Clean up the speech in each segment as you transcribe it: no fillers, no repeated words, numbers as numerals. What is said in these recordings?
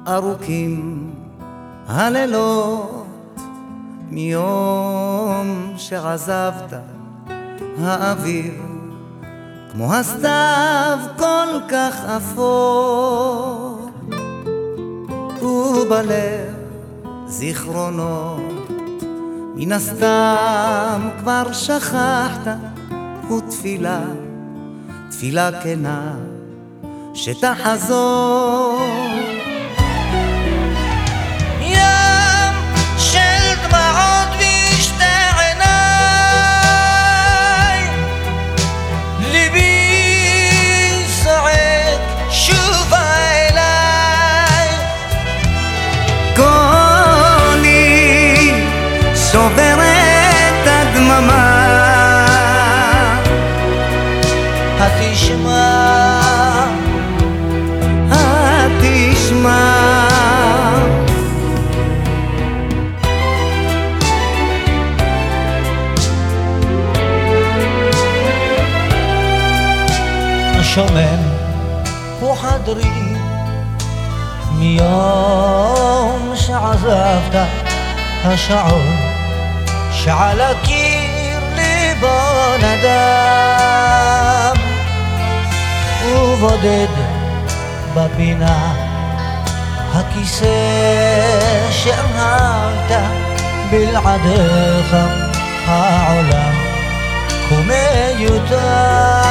ארוכים הלילות מיום שעזבת, האוויר כמו הסתיו כל כך אפור, ובלב זיכרונות מן הסתם כבר שכחת, ותפילה, תפילה כנה שתחזור. ים של דמעות בשתי עיניי, ליבי זועק שובה אליי, קולי שובר את הדממה, התשמע השומם הוא חדרי מיום שעזבת, השעון שעל הקיר ליבו נדם, ובודד בפינה הכיסא שאהבת, בלעדיך העולם הוא מיותר.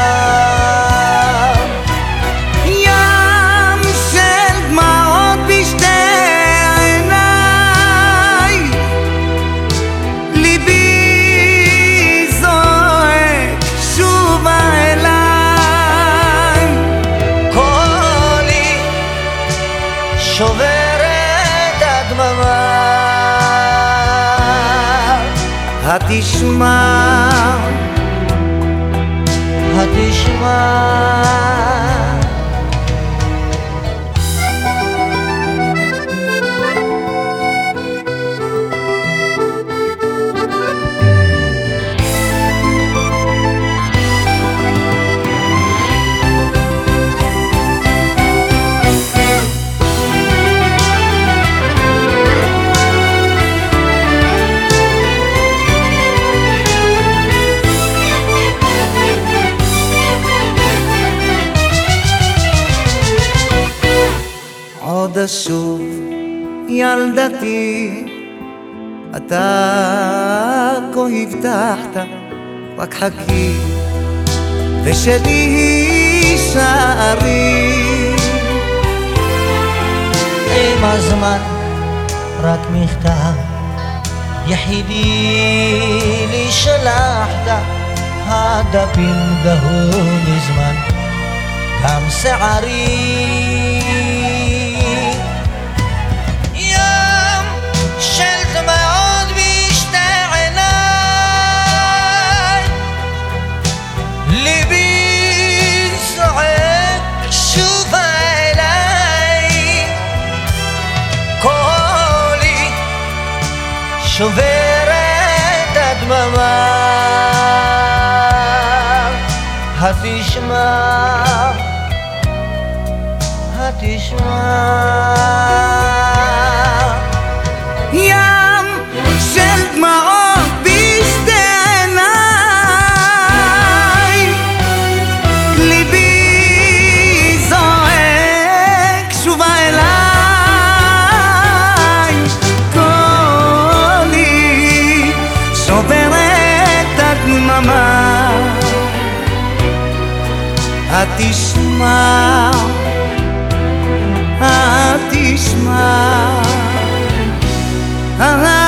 ים של דמעות בשתי עיניי, ליבי זועק שובה אליי, קולי שובר את הדממה, התשמע עוד אשוב ילדתי, אתה כה הבטחת, רק חכי ושלי שערי. עם הזמן רק מכתב יחידי לי שלחת, הדפים דהו מזמן גם שערי. שובר את הדממה, התשמע ים של דמעות בשתי עיניי, ליבי זועק שובה אליי, קולי שובר את הדממה, התשמע התשמע